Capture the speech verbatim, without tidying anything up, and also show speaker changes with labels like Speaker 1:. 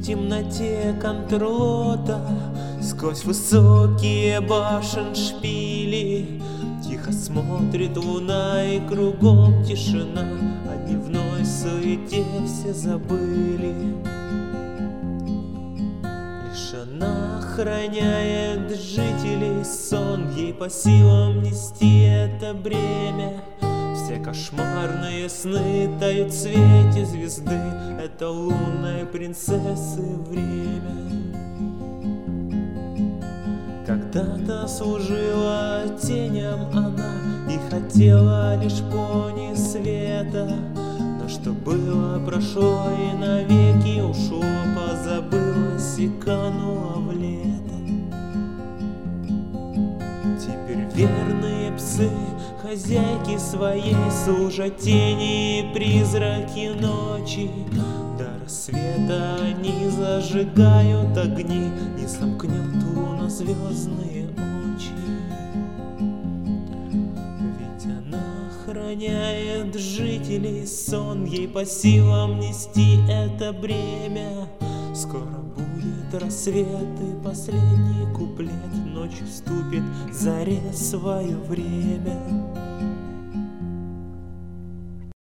Speaker 1: темноте контрлота, сквозь высокие башен шпили, тихо смотрит луна, и кругом тишина. О дневной суете все забыли. Лишь она охраняет жителей сон, ей по силам нести это бремя. Все кошмарные сны тают в свете звезды, это лунной принцессы время. Когда-то служила теням она и хотела лишь пони света, но что было, прошло и навеки ушло, позабылось и кануло в лето. Теперь верные псы хозяйки своей служат тени и призраки ночи. До рассвета они зажигают огни, не сомкнет луна звездные очи. Ведь она охраняет жителей сон, ей по силам нести это бремя. Скоро будет рассвет и последний куплет, ночью вступит заре свое время.